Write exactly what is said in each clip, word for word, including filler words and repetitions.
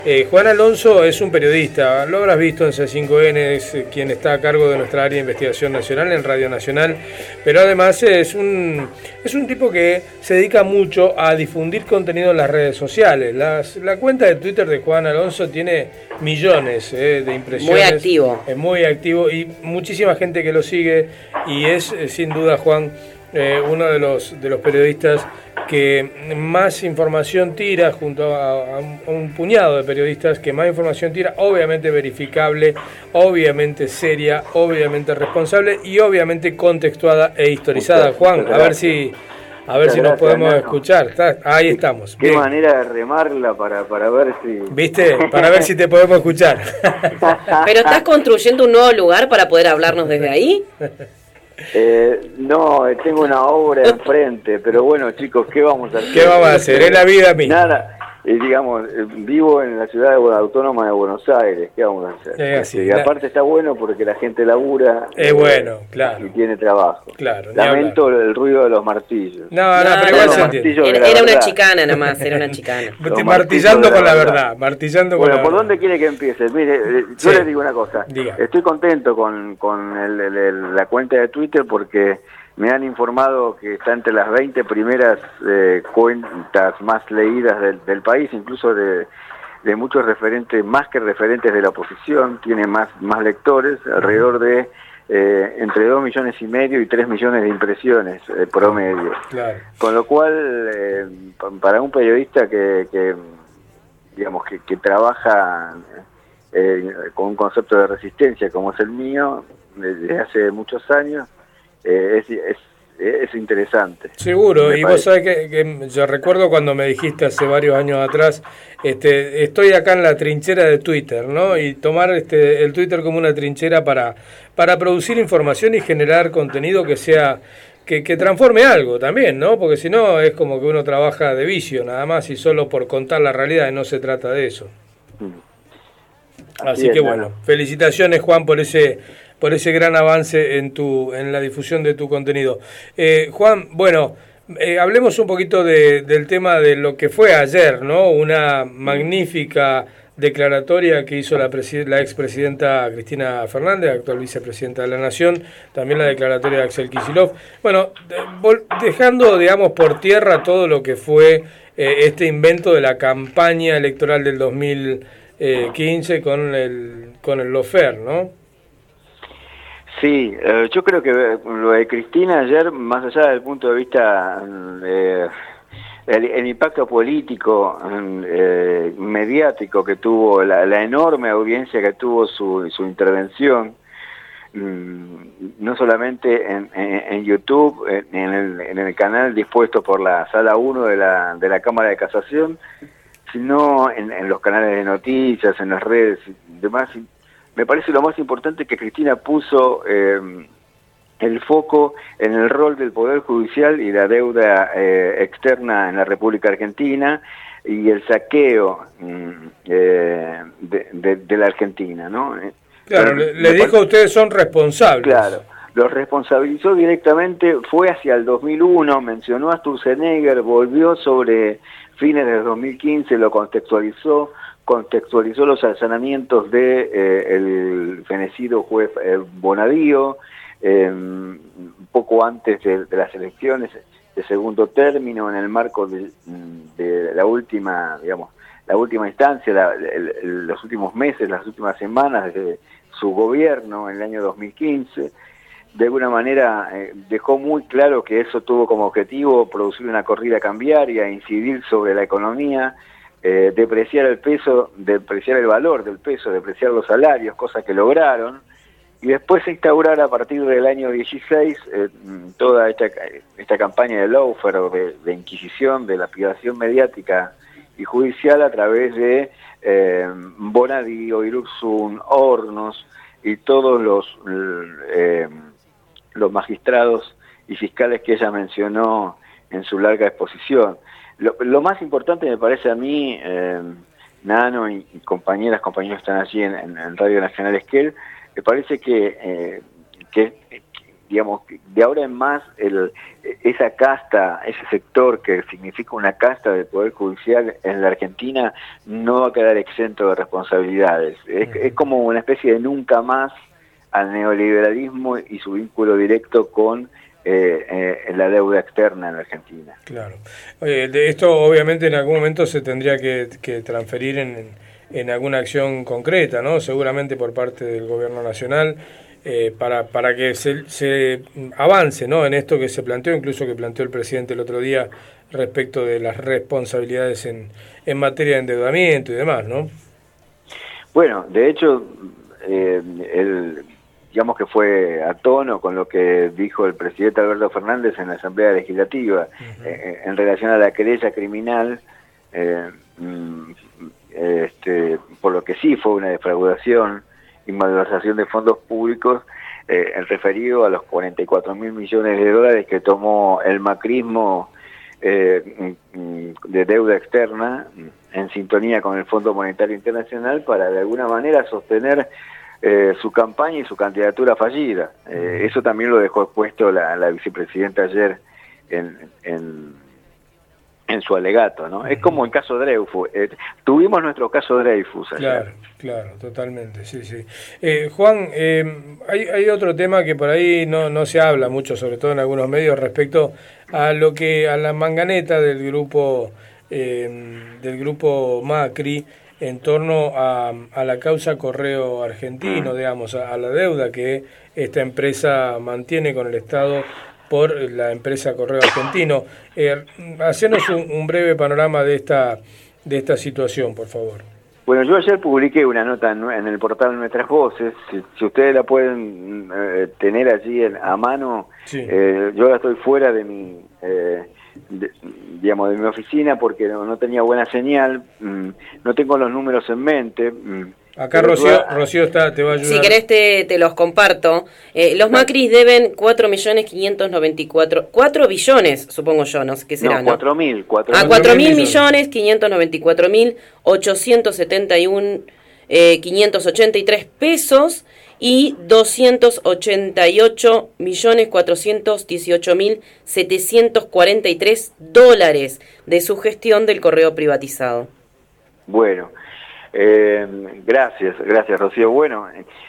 Eh, Juan Alonso es un periodista, lo habrás visto en C cinco N, es quien está a cargo de nuestra área de investigación nacional en Radio Nacional, pero además es un, es un tipo que se dedica mucho a difundir contenido en las redes sociales. Las, la cuenta de Twitter de Juan Alonso tiene millones eh, de impresiones. Muy activo. Es muy activo y muchísima gente que lo sigue y es eh, sin duda, Juan, eh, uno de los, de los periodistas que más información tira, junto a, a, un, a un puñado de periodistas que más información tira, obviamente verificable, obviamente seria, obviamente responsable y obviamente contextuada e historizada. Juan, a ver si a ver si nos podemos escuchar. ¿Está? Ahí estamos. Qué Bien. manera de remarla para, para ver si... ¿Viste? Para ver si te podemos escuchar. ¿Pero estás construyendo un nuevo lugar para poder hablarnos desde ahí? Eh, no, tengo una obra enfrente, pero bueno, chicos, ¿qué vamos a hacer? ¿Qué vamos a hacer? Es la vida misma. Nada, eh, digamos, eh, vivo en la ciudad autónoma de Buenos Aires, ¿qué vamos a hacer? Es así, y aparte está bueno porque la gente labura. Es eh, bueno, claro. Y tiene trabajo. Claro. Lamento el ruido de los martillos. No, no, no pero igual se entiende. Era, era una chicana nada más, era una chicana. Martillando con la verdad, verdad. martillando bueno, con la ¿por verdad. dónde quiere que empiece? Mire, eh, yo sí. les digo una cosa. Diga. Estoy contento con, con el, el, el, la cuenta de Twitter porque me han informado que está entre las veinte primeras eh, cuentas más leídas del, del país, incluso de, de muchos referentes, más que referentes de la oposición, tiene más, más lectores, alrededor de eh, entre dos millones y medio y tres millones de impresiones eh, promedio. Claro. Con lo cual, eh, para un periodista que, que digamos, que, que trabaja eh, con un concepto de resistencia como es el mío, desde hace muchos años, Eh, es, es, es interesante. Seguro, y vos sabés que, que yo recuerdo cuando me dijiste hace varios años atrás, este, estoy acá en la trinchera de Twitter, ¿no? Y tomar este, el Twitter como una trinchera para, para producir información y generar contenido que sea, que, que transforme algo también, ¿no? Porque si no es como que uno trabaja de vicio nada más y solo por contar la realidad, y no se trata de eso. Así, Así es, que bueno, bueno, felicitaciones Juan por ese por ese gran avance en tu en la difusión de tu contenido. Eh, Juan, bueno, eh, hablemos un poquito de, del tema de lo que fue ayer, ¿no? Una magnífica declaratoria que hizo la, la expresidenta Cristina Fernández, actual vicepresidenta de la Nación, también la declaratoria de Axel Kicillof. Bueno, de, dejando, digamos, por tierra todo lo que fue eh, este invento de la campaña electoral del dos mil quince con el con el lawfare, ¿no? Sí, eh, yo creo que lo de Cristina ayer, más allá del punto de vista eh, el, el impacto político, eh, mediático que tuvo, la, la enorme audiencia que tuvo su, su intervención, no solamente en, en, en YouTube, en el, en el canal dispuesto por la Sala uno de la, de la Cámara de Casación, sino en, en los canales de noticias, en las redes y demás. Me parece lo más importante que Cristina puso eh, el foco en el rol del Poder Judicial y la deuda eh, externa en la República Argentina y el saqueo eh, de, de, de la Argentina, ¿no? Claro, le, le dijo a ustedes son responsables. Claro, los responsabilizó directamente, fue hacia el dos mil uno, mencionó a Sturzenegger, volvió sobre fines del dos mil quince, lo contextualizó, contextualizó los allanamientos de eh, el fenecido juez eh, Bonadío, eh, poco antes de, de las elecciones de segundo término, en el marco de, de la última, digamos, la última instancia, la, el, el, los últimos meses, las últimas semanas de su gobierno en el año dos mil quince. De alguna manera eh, dejó muy claro que eso tuvo como objetivo producir una corrida cambiaria, incidir sobre la economía, eh, depreciar el peso, depreciar el valor del peso, depreciar los salarios, cosa que lograron, y después instaurar a partir del año dieciséis eh, toda esta, esta campaña de lawfare, o de, de inquisición, de lapidación mediática y judicial a través de eh, Bonadío, Irurzun, Hornos y todos los... Eh, los magistrados y fiscales que ella mencionó en su larga exposición. Lo, lo más importante me parece a mí, eh, Nano y, y compañeras, compañeros que están allí en, en, en Radio Nacional, es que él, me parece que, eh, que digamos, de ahora en más, el, esa casta, ese sector que significa una casta del Poder Judicial en la Argentina, no va a quedar exento de responsabilidades. Es, es como una especie de nunca más al neoliberalismo y su vínculo directo con eh, eh, la deuda externa en la Argentina. Claro. Oye, de esto obviamente en algún momento se tendría que, que transferir en, en alguna acción concreta, ¿no? Seguramente por parte del Gobierno Nacional, eh, para, para que se, se avance, ¿no? En esto que se planteó, incluso que planteó el presidente el otro día respecto de las responsabilidades en, en materia de endeudamiento y demás, ¿no? Bueno, de hecho, eh, el... digamos que fue a tono con lo que dijo el presidente Alberto Fernández en la Asamblea Legislativa, uh-huh. eh, en relación a la querella criminal, eh, este, por lo que sí fue una defraudación y malversación de fondos públicos, eh, en referido a los cuarenta y cuatro mil millones de dólares que tomó el macrismo eh, de deuda externa en sintonía con el Fondo Monetario Internacional para de alguna manera sostener Eh, su campaña y su candidatura fallida. Eh, eso también lo dejó expuesto la, la vicepresidenta ayer en, en, en su alegato, ¿no? Es como el caso Dreyfus. Eh, tuvimos nuestro caso Dreyfus ayer. Claro, claro, totalmente, sí, sí. Eh, Juan, eh, hay, hay otro tema que por ahí no, no se habla mucho, sobre todo en algunos medios, respecto a lo que a la manganeta del grupo eh, del grupo Macri, en torno a, a la causa Correo Argentino, digamos, a, a la deuda que esta empresa mantiene con el Estado por la empresa Correo Argentino. Eh, hacenos un, un breve panorama de esta de esta situación, por favor. Bueno, yo ayer publiqué una nota en, en el portal Nuestras Voces. Si, si ustedes la pueden eh, tener allí en, a mano, sí. eh, yo ahora estoy fuera de mi... Eh, De, digamos, de mi oficina porque no, no tenía buena señal, mm, no tengo los números en mente. Mm, Acá Rocío, a... Rocío está, te va a ayudar. Si querés te, te los comparto. Eh, los Macris deben cuatro millones quinientos noventa y cuatro, cuatro billones, supongo yo, no sé qué será, no, cuatro mil. Ah, cuatro mil millones quinientos noventa y cuatro mil ochocientos setenta y uno eh, quinientos ochenta y tres pesos y doscientos ochenta y ocho millones cuatrocientos dieciocho mil setecientos cuarenta y tres dólares de su gestión del correo privatizado. Bueno, eh, gracias, gracias Rocío. Bueno,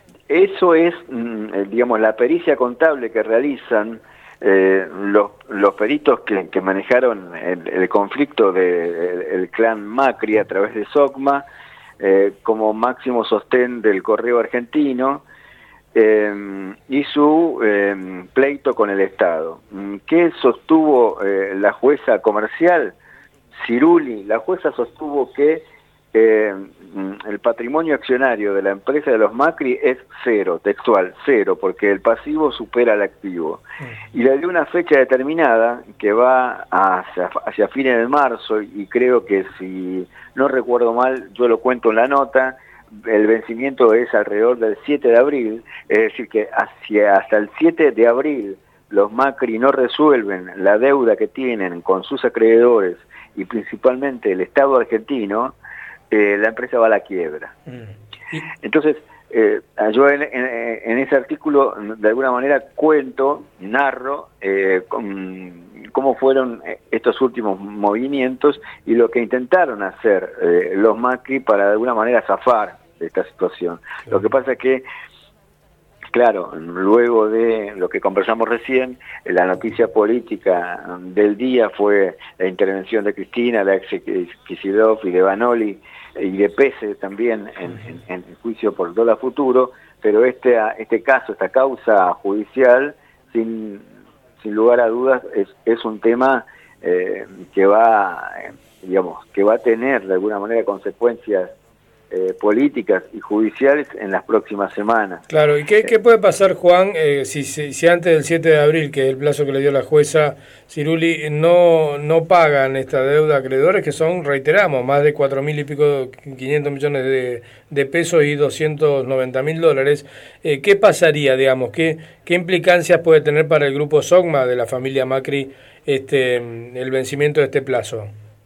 eso es, digamos, la pericia contable que realizan eh, los, los peritos que, que manejaron el, el conflicto del de, el clan Macri a través de SOCMA eh, como máximo sostén del correo argentino. Eh, y su eh, pleito con el Estado. ¿Qué sostuvo eh, la jueza comercial? Ciruli, la jueza sostuvo que eh, el patrimonio accionario de la empresa de los Macri es cero, textual, cero, porque el pasivo supera al activo. Y le dio una fecha determinada que va hacia, hacia fines de marzo, y creo que si no recuerdo mal, yo lo cuento en la nota, el vencimiento es alrededor del siete de abril, es decir que hacia, hasta el siete de abril los Macri no resuelven la deuda que tienen con sus acreedores y principalmente el Estado argentino, eh, la empresa va a la quiebra. Mm. Entonces, eh, yo en, en, en ese artículo de alguna manera cuento, narro eh, con, cómo fueron estos últimos movimientos y lo que intentaron hacer eh, los Macri para de alguna manera zafar de esta situación. Sí. Lo que pasa es que, claro, luego de lo que conversamos recién, la noticia política del día fue la intervención de Cristina, la ex Kicillof y de Vanoli y de Pese también en, en, en el juicio por dólar futuro, pero este, este caso, esta causa judicial, sin... sin lugar a dudas, es, es un tema eh, que va, eh, digamos, que va a tener de alguna manera consecuencias eh, políticas y judiciales en las próximas semanas. Claro, ¿y qué, qué puede pasar, Juan, eh, si, si, si antes del siete de abril, que es el plazo que le dio la jueza Ciruli, no, no pagan esta deuda a acreedores, que son, reiteramos, más de cuatro mil y pico, quinientos millones de, de pesos y doscientos noventa mil dólares? Eh, ¿Qué pasaría, digamos? ¿Qué, qué implicancias puede tener para el grupo SOCMA de la familia Macri este el vencimiento de este plazo?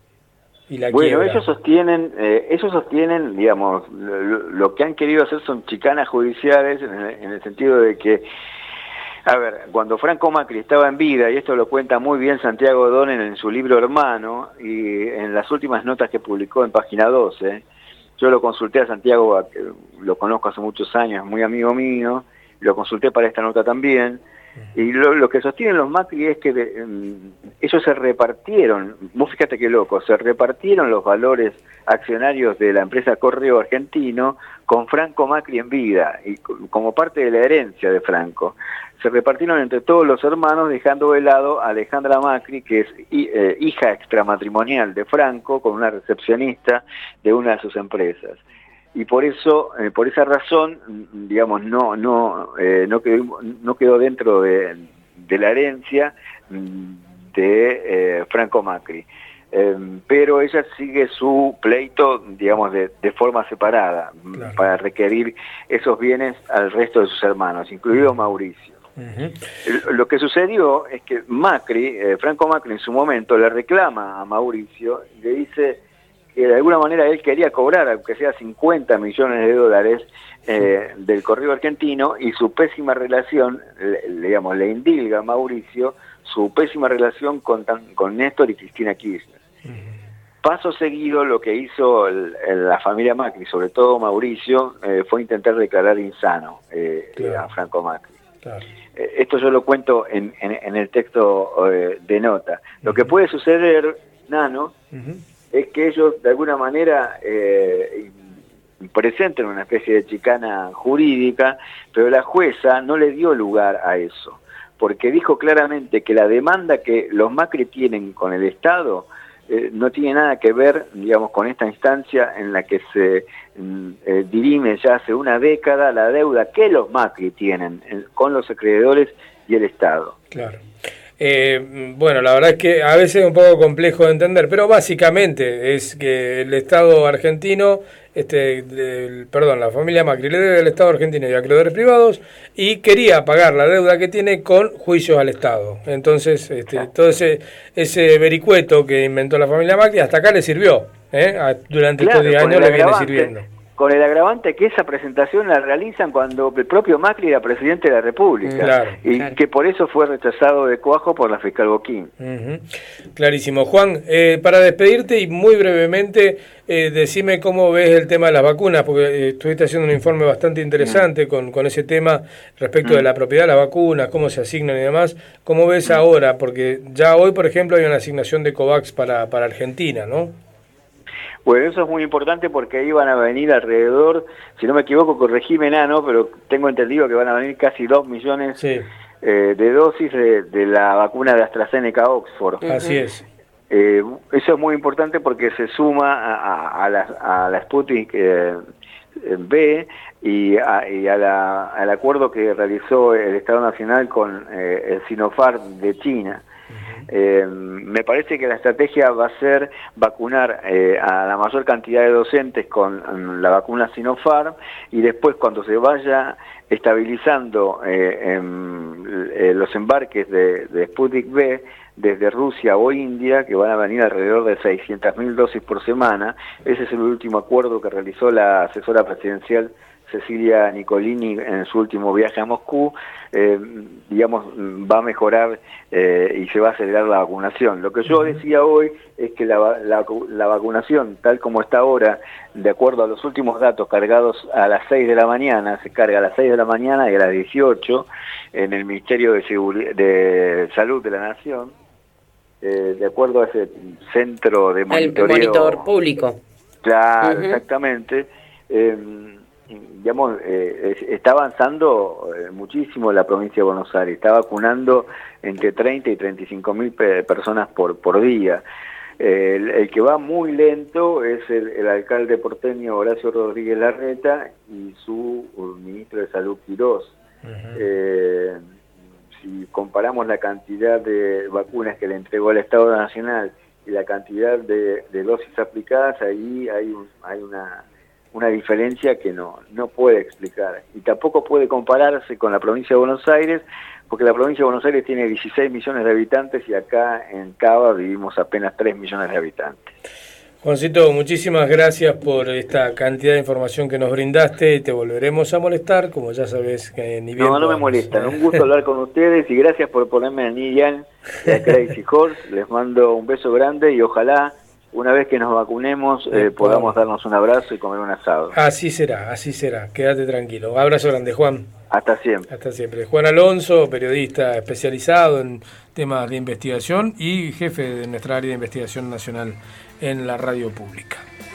Y la bueno, quiebra. ellos sostienen, eh, ellos sostienen, digamos, lo, lo que han querido hacer son chicanas judiciales en el, en el sentido de que A ver, cuando Franco Macri estaba en vida, y esto lo cuenta muy bien Santiago Donen en su libro Hermano, y en las últimas notas que publicó en Página doce, yo lo consulté a Santiago, lo conozco hace muchos años, es muy amigo mío, lo consulté para esta nota también, y lo, lo que sostienen los Macri es que de, um, ellos se repartieron, vos fíjate qué loco, se repartieron los valores accionarios de la empresa Correo Argentino con Franco Macri en vida, y como parte de la herencia de Franco. Se repartieron entre todos los hermanos, dejando de lado a Alejandra Macri, que es eh, hija extramatrimonial de Franco, con una recepcionista de una de sus empresas. Y por eso, eh, por esa razón, digamos, no no eh, no quedó no quedó dentro de, de la herencia de eh, Franco Macri. Eh, pero ella sigue su pleito, digamos, de, de forma separada, claro, para requerir esos bienes al resto de sus hermanos, incluido Mauricio. Uh-huh. Lo que sucedió es que Macri, eh, Franco Macri en su momento le reclama a Mauricio y le dice que de alguna manera él quería cobrar, aunque sea cincuenta millones de dólares eh, del Correo Argentino, y su pésima relación, le, digamos, le indilga a Mauricio su pésima relación con, con Néstor y Cristina Kirchner. Uh-huh. Paso seguido, lo que hizo el, el, la familia Macri, sobre todo Mauricio, eh, fue intentar declarar insano eh, claro. a Franco Macri. Claro. Eh, esto yo lo cuento en, en, en el texto eh, de nota. Uh-huh. Lo que puede suceder, Nano, uh-huh, es que ellos de alguna manera eh, presenten una especie de chicana jurídica, pero la jueza no le dio lugar a eso, porque dijo claramente que la demanda que los Macri tienen con el Estado eh, no tiene nada que ver, digamos, con esta instancia en la que se eh, dirime ya hace una década la deuda que los Macri tienen eh, con los acreedores y el Estado. Claro. Eh, bueno, la verdad es que a veces es un poco complejo de entender, pero básicamente es que el Estado argentino, este, del, perdón, la familia Macri le debe al Estado argentino y a acreedores privados y quería pagar la deuda que tiene con juicios al Estado. Entonces, este, todo ese, ese vericueto que inventó la familia Macri hasta acá le sirvió, ¿eh? Durante claro, estos diez años le viene sirviendo. Con el agravante que esa presentación la realizan cuando el propio Macri era presidente de la República, claro, y claro, que por eso fue rechazado de cuajo por la fiscal Boquín. Uh-huh. Clarísimo. Juan, eh, para despedirte y muy brevemente, eh, decime cómo ves el tema de las vacunas, porque eh, estuviste haciendo un informe bastante interesante uh-huh. con, con ese tema respecto uh-huh. de la propiedad de las vacunas, cómo se asignan y demás. ¿Cómo ves uh-huh. ahora? Porque ya hoy, por ejemplo, hay una asignación de COVAX para, para Argentina, ¿no? Bueno, eso es muy importante porque ahí van a venir alrededor, si no me equivoco, corregime, Nano, pero tengo entendido que van a venir casi dos millones sí. eh, de dosis de, de la vacuna de AstraZeneca Oxford. Así es. Eh, eso es muy importante porque se suma a, a, a, la, a la Sputnik eh, B y, a, y a la, al acuerdo que realizó el Estado Nacional con eh, el Sinopharm de China. Eh, me parece que la estrategia va a ser vacunar eh, a la mayor cantidad de docentes con um, la vacuna Sinopharm, y después cuando se vaya estabilizando eh, en, eh, los embarques de, de Sputnik B desde Rusia o India, que van a venir alrededor de seiscientas mil dosis por semana. Ese es el último acuerdo que realizó la asesora presidencial Cecilia Nicolini en su último viaje a Moscú. Eh, digamos, va a mejorar eh, y se va a acelerar la vacunación. Lo que yo decía hoy es que la, la, la vacunación, tal como está ahora, de acuerdo a los últimos datos cargados a las seis de la mañana, se carga a las seis de la mañana y a las dieciocho en el Ministerio de, Seguri- de Salud de la Nación, eh, de acuerdo a ese centro de monitoreo. El monitor público. Claro, uh-huh. exactamente. Eh, digamos, eh, está avanzando eh, muchísimo la provincia de Buenos Aires, está vacunando entre treinta y treinta y cinco mil pe- personas por, por día. Eh, el, el que va muy lento es el, el alcalde porteño Horacio Rodríguez Larreta y su uh, ministro de Salud Quirós. Uh-huh. Eh, si comparamos la cantidad de vacunas que le entregó el Estado Nacional y la cantidad de, de dosis aplicadas, ahí hay, un, hay una... una diferencia que no, no puede explicar. Y tampoco puede compararse con la provincia de Buenos Aires, porque la provincia de Buenos Aires tiene dieciséis millones de habitantes y acá en Cava vivimos apenas tres millones de habitantes. Juancito, muchísimas gracias por esta cantidad de información que nos brindaste. Te volveremos a molestar, como ya sabes que ni bien. No, no me molestan. Un gusto hablar con ustedes y gracias por ponerme en Ian y a Crazy Horse. Les mando un beso grande y ojalá una vez que nos vacunemos eh, podamos darnos un abrazo y comer un asado. Así será, así será. Quédate tranquilo. Un abrazo grande, Juan. Hasta siempre. Hasta siempre. Juan Alonso, periodista especializado en temas de investigación y jefe de nuestra área de investigación nacional en la radio pública.